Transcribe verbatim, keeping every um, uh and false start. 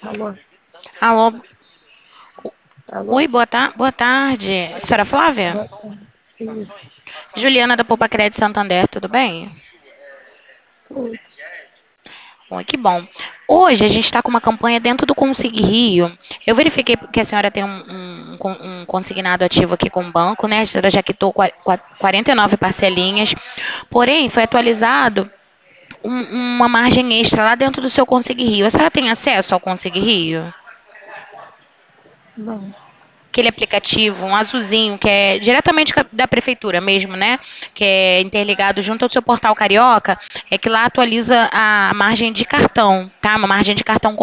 Alô? Alô, Alô? oi, boa, ta boa tarde. Senhora Flávia? Boa tarde. Isso. Juliana da Poupa Crédito Santander, tudo bem? Tudo. Bom, que bom. Hoje a gente está com uma campanha dentro do Consigue Rio. Eu verifiquei que a senhora tem um, um, um consignado ativo aqui com o banco, né? A senhora já quitou qua- qua- quarenta e nove parcelinhas. Porém, foi atualizado um- uma margem extra lá dentro do seu Consigue Rio. A senhora tem acesso ao Consigue Rio? Não. Aquele aplicativo, um azulzinho, que é diretamente ca- da prefeitura mesmo, né? Que é interligado junto ao seu portal Carioca, é que lá atualiza a margem de cartão, tá? Uma margem de cartão